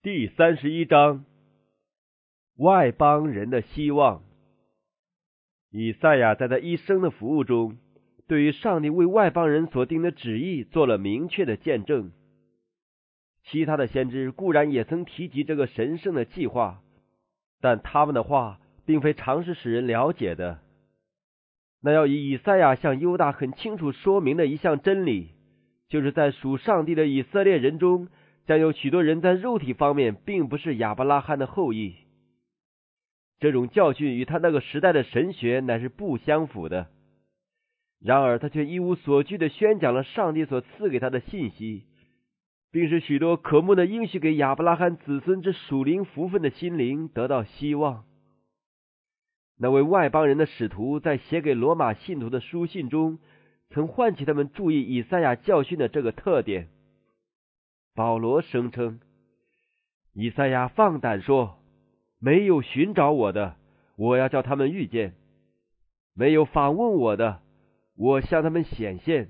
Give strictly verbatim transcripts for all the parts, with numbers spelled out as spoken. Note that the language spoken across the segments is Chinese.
第三十一章，外邦人的希望。以赛亚在他一生的服务中，对于上帝为外邦人所定的旨意做了明确的见证。其他的先知固然也曾提及这个神圣的计划，但他们的话并非常是使人了解的。那要以以赛亚向犹大很清楚说明的一项真理，就是在属上帝的以色列人中，将有许多人在肉体方面并不是亚伯拉罕的后裔。这种教训与他那个时代的神学乃是不相符的，然而他却一无所惧地宣讲了上帝所赐给他的信息，并使许多渴慕的应许给亚伯拉罕子孙之属灵福分的心灵得到希望。那位外邦人的使徒在写给罗马信徒的书信中，曾唤起他们注意以赛亚教训的这个特点。保罗声称，以赛亚放胆说，没有寻找我的，我要叫他们遇见；没有访问我的，我向他们显现。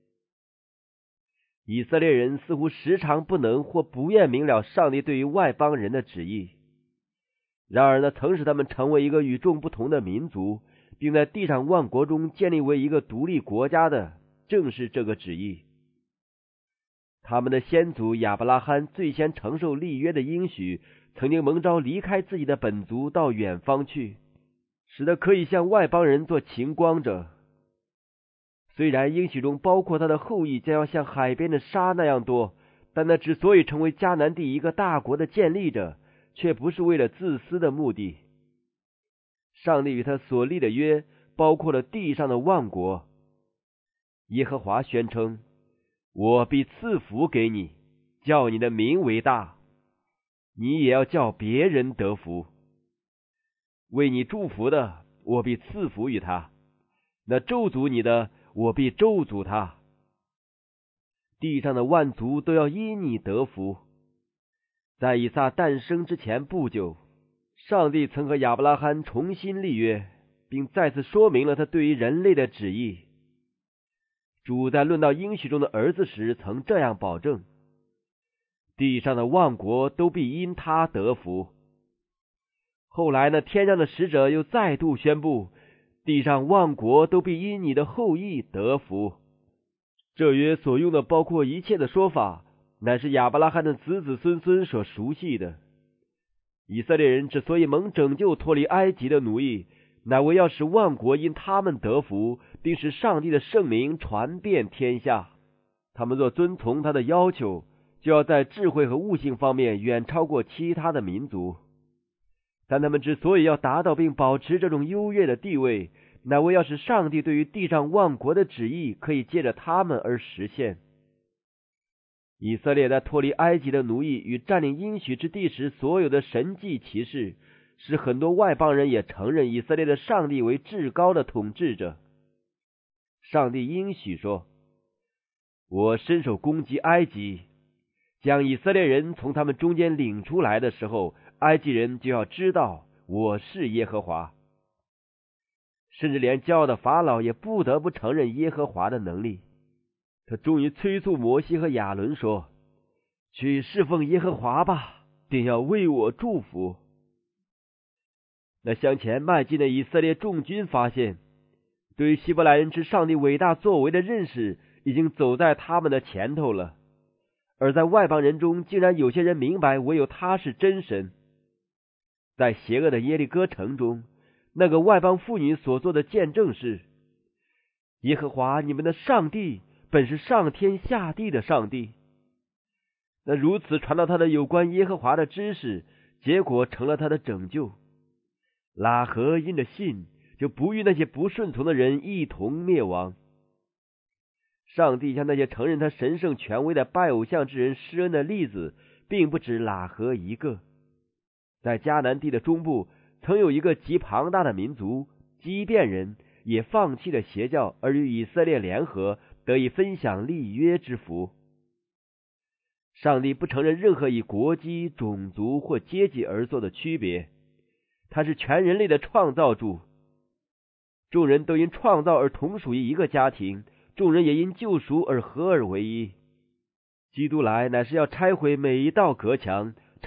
以色列人似乎时常不能或不愿明了上帝对于外邦人的旨意，然而那曾使他们成为一个与众不同的民族，并在地上万国中建立为一个独立国家的，正是这个旨意。他们的先祖亚伯拉罕最先承受立约的应许，曾经蒙召离开自己的本族到远方去，使得可以向外邦人做晴光者。虽然应许中包括他的后裔将要像海边的沙那样多，但那之所以成为迦南地一个大国的建立者，却不是为了自私的目的。上帝与他所立的约包括了地上的万国。耶和华宣称，我必赐福给你，叫你的名为大，你也要叫别人得福。为你祝福的，我必赐福于他；那咒诅你的，我必咒诅他。地上的万族都要因你得福。在以撒诞生之前不久，上帝曾和亚伯拉罕重新立约，并再次说明了他对于人类的旨意。主在论到应许中的儿子时曾这样保证，地上的万国都必因他得福。后来呢，天上的使者又再度宣布，地上万国都必因你的后裔得福。这约所用的包括一切的说法，乃是亚伯拉罕的子子孙孙所熟悉的。以色列人之所以蒙拯救脱离埃及的奴役，乃为要使万国因他们得福，并使上帝的圣名传遍天下。他们若遵从他的要求，就要在智慧和悟性方面远超过其他的民族。但他们之所以要达到并保持这种优越的地位，乃为要使上帝对于地上万国的旨意可以借着他们而实现。以色列在脱离埃及的奴役与占领应许之地时所有的神迹奇事，使很多外邦人也承认以色列的上帝为至高的统治者。上帝应许说，我伸手攻击埃及，将以色列人从他们中间领出来的时候，埃及人就要知道我是耶和华。甚至连骄傲的法老也不得不承认耶和华的能力。他终于催促摩西和亚伦说，去侍奉耶和华吧，定要为我祝福。那向前迈进的以色列众军发现，对于希伯来人之上帝伟大作为的认识已经走在他们的前头了，而在外邦人中竟然有些人明白唯有他是真神。在邪恶的耶利哥城中，那个外邦妇女所做的见证是，耶和华你们的上帝本是上天下地的上帝。那如此传到他的有关耶和华的知识，结果成了他的拯救。拉合因着信，就不与那些不顺从的人一同灭亡。上帝向那些承认他神圣权威的拜偶像之人施恩的例子，并不止拉合一个。在迦南地的中部，曾有一个极庞大的民族基遍人，也放弃了邪教，而与以色列联合，得以分享立约之福。上帝不承认任何以国籍、种族或阶级而做的区别，他是全人类的创造主。众人都因创造而同属于一个家庭，众人也因救赎而合而为一。基督来乃是要拆毁每一道隔墙，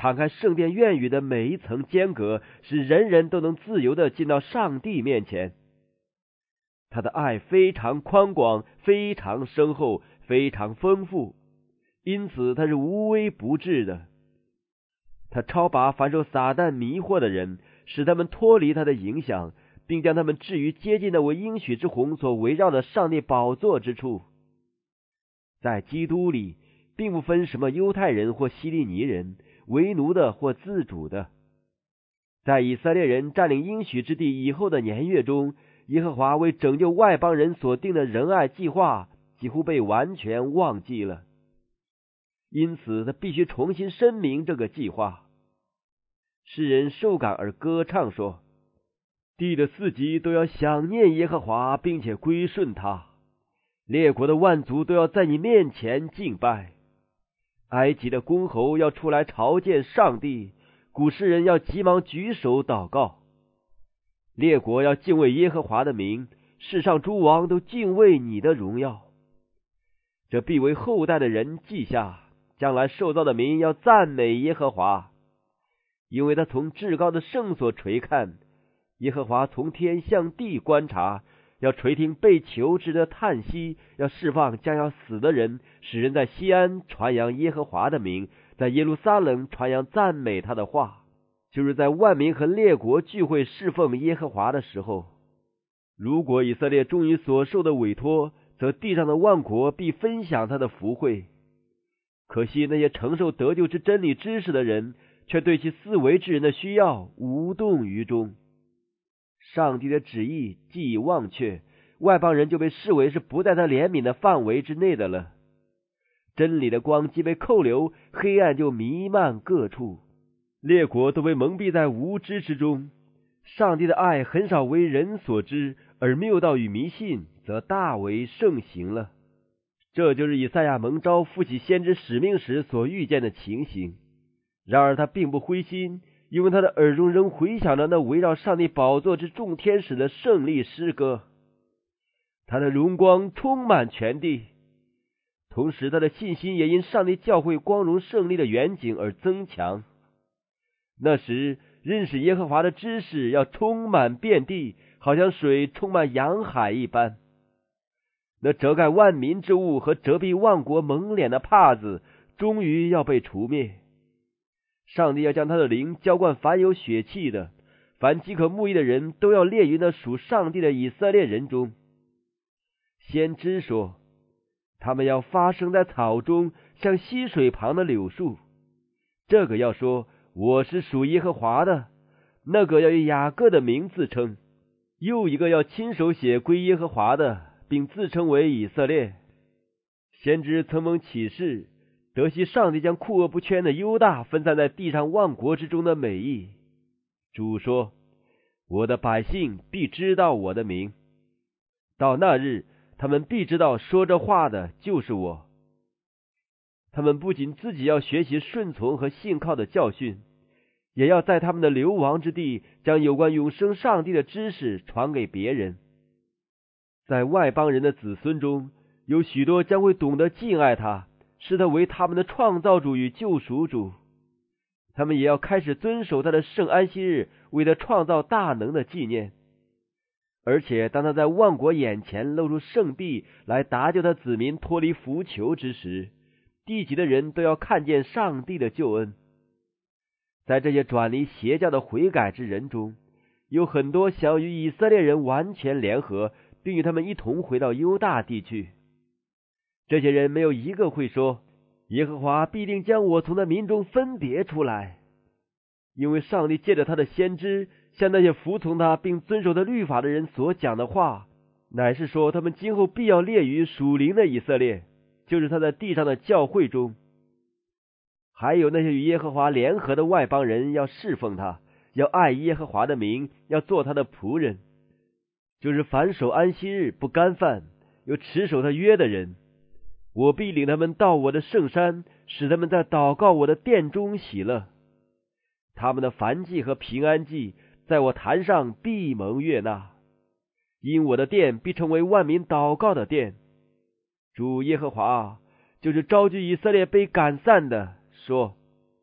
敞开圣殿院宇的每一层间隔，使人人都能自由地进到上帝面前。他的爱非常宽广，非常深厚，非常丰富，因此他是无微不至的。他超拔凡受撒旦迷惑的人，使他们脱离他的影响，并将他们置于接近那位应许之虹所围绕的上帝宝座之处。在基督里，并不分什么犹太人或希利尼人，为奴的或自主的。在以色列人占领应许之地以后的年月中，耶和华为拯救外邦人所定的仁爱计划几乎被完全忘记了，因此他必须重新申明这个计划。世人受感而歌唱说，地的四极都要想念耶和华，并且归顺他，列国的万族都要在你面前敬拜。埃及的公侯要出来朝见上帝，古世人要急忙举手祷告。列国要敬畏耶和华的名，世上诸王都敬畏你的荣耀。这必为后代的人记下，将来受造的民要赞美耶和华，因为他从至高的圣所垂看，耶和华从天向地观察，要垂听被囚之的叹息，要释放将要死的人，使人在西安传扬耶和华的名，在耶路撒冷传扬赞美他的话，就是在万民和列国聚会侍奉耶和华的时候。如果以色列忠于所受的委托，则地上的万国必分享他的福惠。可惜那些承受得救之真理知识的人，却对其四维之人的需要无动于衷。上帝的旨意既已忘却，外邦人就被视为是不在他怜悯的范围之内的了。真理的光既被扣留，黑暗就弥漫各处，列国都被蒙蔽在无知之中。上帝的爱很少为人所知，而谬道与迷信则大为盛行了。这就是以赛亚蒙召负起先知使命时所遇见的情形。然而他并不灰心，因为他的耳中仍回响着那围绕上帝宝座之众天使的胜利诗歌。他的荣光充满全地，同时他的信心也因上帝教会光荣胜利的远景而增强。那时认识耶和华的知识要充满遍地，好像水充满洋海一般。那遮盖万民之物和遮蔽万国蒙脸的帕子终于要被除灭。上帝要将他的灵浇灌凡有血气的，凡饥渴慕义的人都要列于那属上帝的以色列人中。先知说，他们要发生在草中，像溪水旁的柳树。这个要说，我是属耶和华的；那个要以雅各的名自称；又一个要亲手写归耶和华的，并自称为以色列。先知曾蒙启示，得悉上帝将酷恶不圈的犹大分散在地上万国之中的美意。主说，我的百姓必知道我的名，到那日他们必知道说这话的就是我。他们不仅自己要学习顺从和信靠的教训，也要在他们的流亡之地将有关永生上帝的知识传给别人。在外邦人的子孙中，有许多将会懂得敬爱他，视他为他们的创造主与救赎主。他们也要开始遵守他的圣安息日，为他创造大能的纪念。而且当他在万国眼前露出圣臂来搭救他子民脱离腐朽之时，地级的人都要看见上帝的救恩。在这些转离邪教的悔改之人中，有很多想要与以色列人完全联合，并与他们一同回到犹大地去。这些人没有一个会说，耶和华必定将我从那民中分别出来，因为上帝借着他的先知向那些服从他并遵守他律法的人所讲的话，乃是说他们今后必要列于属灵的以色列，就是他在地上的教会中。还有那些与耶和华联合的外邦人要侍奉他，要爱耶和华的名，要做他的仆人，就是凡守安息日不干饭又持守他约的人。我必领他们到我的圣山，使他们在祷告我的殿中喜乐。他们的燔祭和平安祭在我坛上必蒙悦纳，因我的殿必成为万民祷告的殿。主耶和华就是招聚以色列被赶散的，说，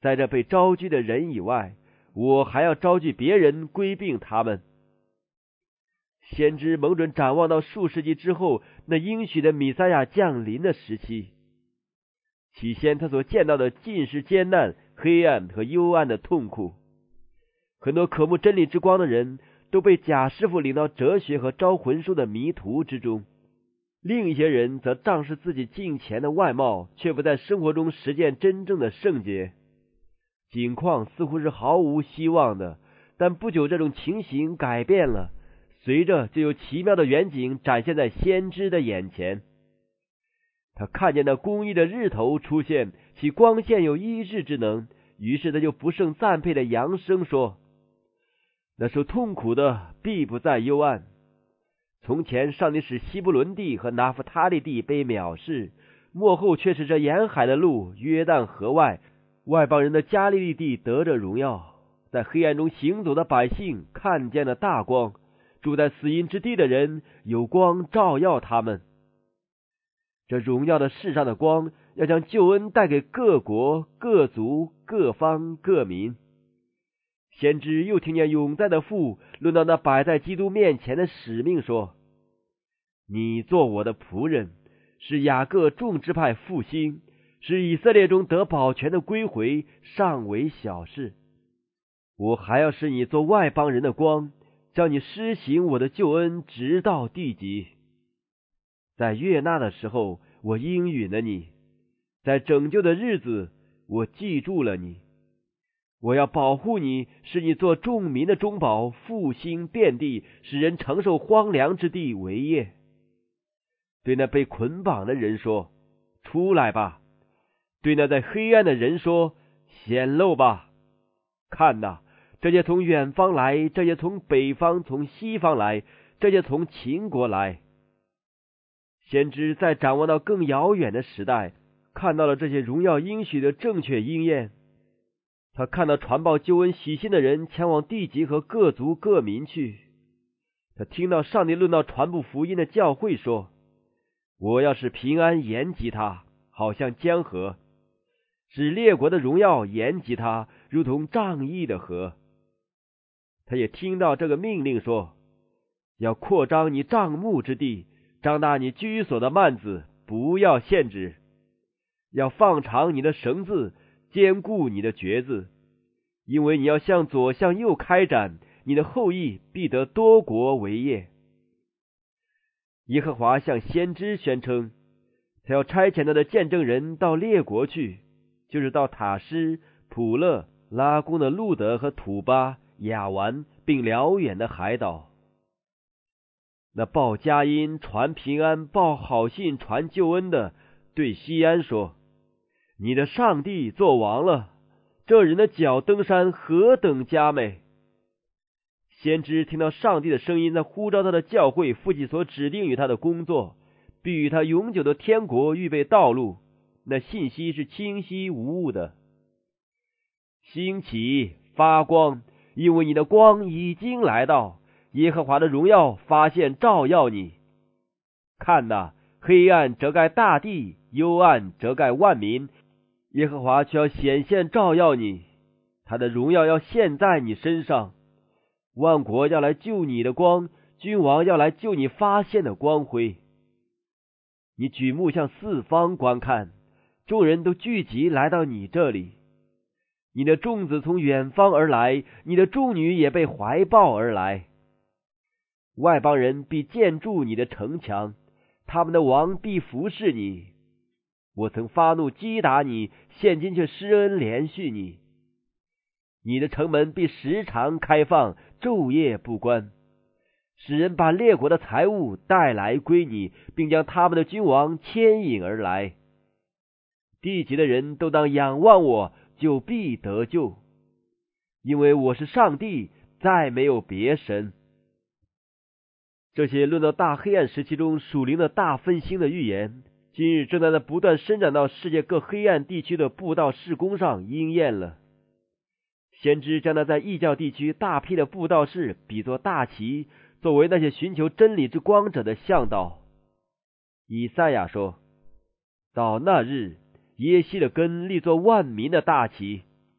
在这被招聚的人以外，我还要招聚别人归并他们。先知蒙准展望到数世纪之后那应许的弥赛亚降临的时期，起先他所见到的尽是艰难、黑暗和幽暗的痛苦。很多渴慕真理之光的人都被假师傅领到哲学和招魂术的迷途之中，另一些人则仗势自己敬虔的外貌，却不在生活中实践真正的圣洁。景况似乎是毫无希望的，但不久这种情形改变了，随着就有奇妙的远景展现在先知的眼前。他看见那公义的日头出现，其光线有医治之能，于是他就不胜赞佩的扬声说：那受痛苦的必不再幽暗。从前上帝使西布伦地和拿弗他利地被藐视，末后却是这沿海的路约旦河外外邦人的加利利地得着荣耀。在黑暗中行走的百姓看见了大光，住在死荫之地的人有光照耀他们。这荣耀的世上的光要将救恩带给各国、各族、各方、各民。先知又听见永在的父论到那摆在基督面前的使命说：你做我的仆人，使雅各众支派复兴，使以色列中得保全的归回，尚为小事。我还要使你做外邦人的光，叫你施行我的救恩直到地极。在悦纳的时候，我应允了你；在拯救的日子，我记住了你。我要保护你，使你做众民的中保，复兴遍地，使人承受荒凉之地为业。对那被捆绑的人说：出来吧；对那在黑暗的人说：显露吧。看哪，这些从远方来，这些从北方、从西方来，这些从秦国来。先知在展望到更遥远的时代，看到了这些荣耀应许的正确应验。他看到传报救恩喜信的人前往地极和各族各民去。他听到上帝论到传布福音的教会说：我要使平安延及他，好像江河；使列国的荣耀延及他，如同仗义的河。他也听到这个命令说：要扩张你帐幕之地，张大你居所的幔子，不要限制；要放长你的绳子，坚固你的橛子，因为你要向左向右开展，你的后裔必得多国为业。耶和华向先知宣称，他要差遣他的见证人到列国去，就是到塔施、普勒、拉宫的路德和土巴、亚完，并辽远的海岛。那报佳音、传平安、报好信、传救恩的，对西安说：你的上帝做王了，这人的脚登山何等佳美！先知听到上帝的声音在呼召他的教会负起所指定与他的工作，必与他永久的天国预备道路，那信息是清晰无误的。兴起发光，因为你的光已经来到，耶和华的荣耀发现照耀你。看哪，黑暗遮盖大地，幽暗遮盖万民，耶和华却要显现照耀你，他的荣耀要现在你身上。万国要来救你的光，君王要来救你发现的光辉。你举目向四方观看，众人都聚集来到你这里。你的众子从远方而来，你的众女也被怀抱而来。外邦人必建筑你的城墙，他们的王必服侍你。我曾发怒击打你，现今却施恩怜恤你。你的城门必时常开放，昼夜不关，使人把列国的财物带来归你，并将他们的君王牵引而来。地极的人都当仰望我，就必得救，因为我是上帝，再没有别神。这些论到大黑暗时期中属灵的大分兴的预言，今日正在那不断伸展到世界各黑暗地区的布道事工上应验了。先知将那在异教地区大批的布道士比作大旗，作为那些寻求真理之光者的向导。以赛亚说：到那日，耶西的根立作万民的大旗，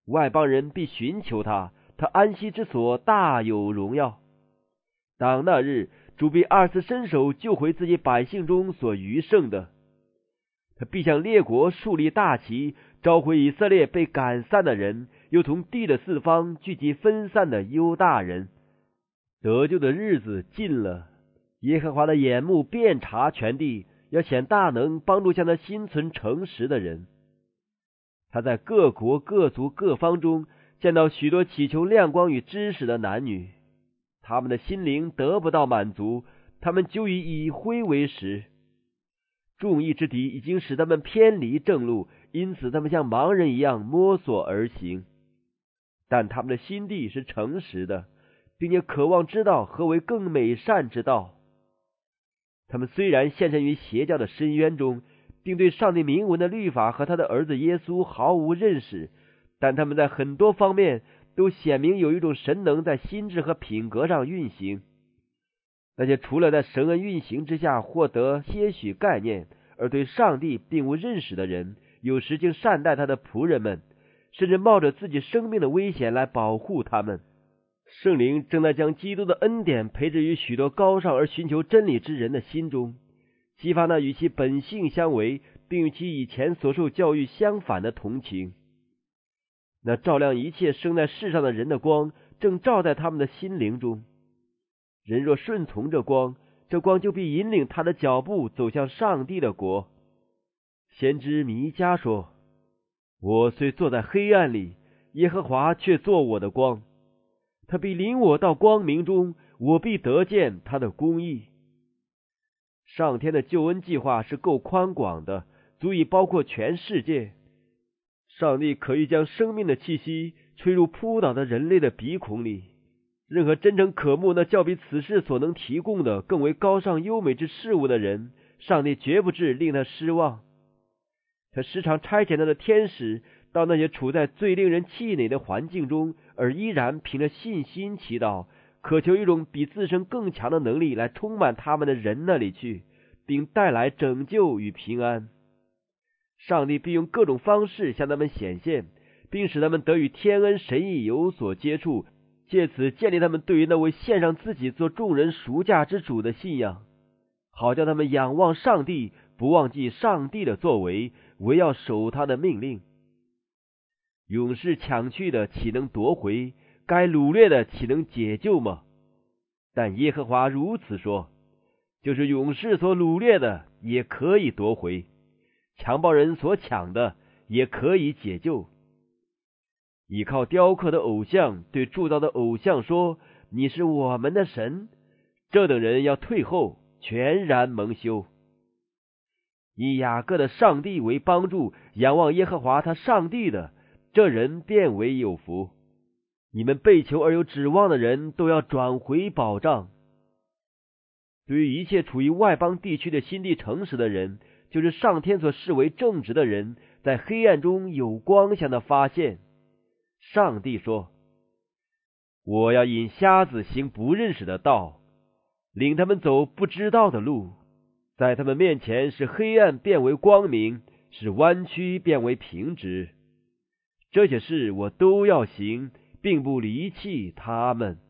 外邦人必寻求他，他安息之所大有荣耀。当那日，主必二次伸手救回自己百姓中所余剩的。他必向列国树立大旗，召回以色列被赶散的人，又从地的四方聚集分散的犹大人。得救的日子近了，耶和华的眼目遍察全地，要显大能，帮助向他心存诚实的人。他在各国各族各方中见到许多祈求亮光与知识的男女，他们的心灵得不到满足，他们就以以灰为食。众义之敌已经使他们偏离正路，因此他们像盲人一样摸索而行。但他们的心地是诚实的，并且渴望知道何为更美善之道。他们虽然陷身于邪教的深渊中，并对上帝明文的律法和他的儿子耶稣毫无认识，但他们在很多方面都显明有一种神能在心智和品格上运行。那些除了在神恩运行之下获得些许概念，而对上帝并无认识的人，有时竟善待他的仆人们，甚至冒着自己生命的危险来保护他们。圣灵正在将基督的恩典培植于许多高尚而寻求真理之人的心中，激发那与其本性相违，并与其以前所受教育相反的同情。那照亮一切生在世上的人的光，正照在他们的心灵中。人若顺从这光，这光就必引领他的脚步走向上帝的国。先知弥迦说：我虽坐在黑暗里，耶和华却做我的光，他必领我到光明中，我必得见他的公义。上天的救恩计划是够宽广的，足以包括全世界。上帝可以将生命的气息吹入扑倒的人类的鼻孔里。任何真诚渴慕那较比此世所能提供的更为高尚优美之事物的人，上帝绝不致令他失望。他时常差遣他的天使到那些处在最令人气馁的环境中，而依然凭着信心祈祷，渴求一种比自身更强的能力来充满他们的人那里去，并带来拯救与平安。上帝必用各种方式向他们显现，并使他们得与天恩神意有所接触，借此建立他们对于那位献上自己做众人赎价之主的信仰，好叫他们仰望上帝，不忘记上帝的作为，唯要守他的命令。勇士抢去的岂能夺回？该掳掠的岂能解救吗？但耶和华如此说，就是勇士所掳掠的也可以夺回，强暴人所抢的也可以解救。倚靠雕刻的偶像对铸造的偶像说，你是我们的神，这等人要退后，全然蒙羞。以雅各的上帝为帮助，仰望耶和华他上帝的，这人便为有福。你们被求而有指望的人都要转回保障。对于一切处于外邦地区的心地诚实的人，就是上天所视为正直的人，在黑暗中有光向他发现。上帝说，我要引瞎子行不认识的道，领他们走不知道的路，在他们面前使黑暗变为光明，使弯曲变为平直。这些事我都要行，并不离弃他们。